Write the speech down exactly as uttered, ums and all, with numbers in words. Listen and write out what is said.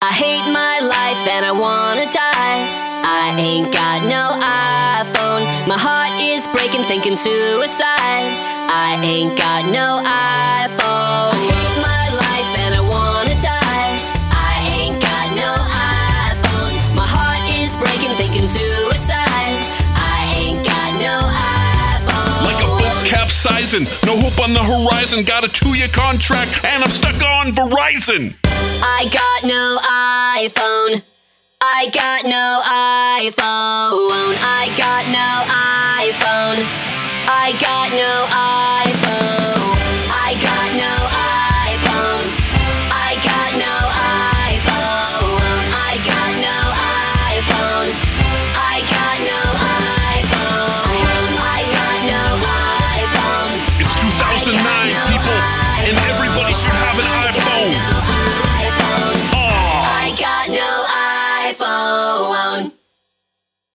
I hate my life and I wanna die. I ain't got no iPhone. My heart is breaking thinking suicide. I ain't got no iPhone. I hate my life and I wanna die. I ain't got no iPhone. My heart is breaking thinking suicide. I ain't got no iPhone. Like a boat capsizing, no hope on the horizon. Got a two-year contract and I'm stuck on Verizon. I got no iPhone. I got no iPhone. I got no iPhone. I got no iPhone. I got no iPhone. I got no iPhone. I got no iPhone. I got no iPhone. I got no iPhone. It's two thousand nine, people, and everybody should have an iPhone. I got no iPhone.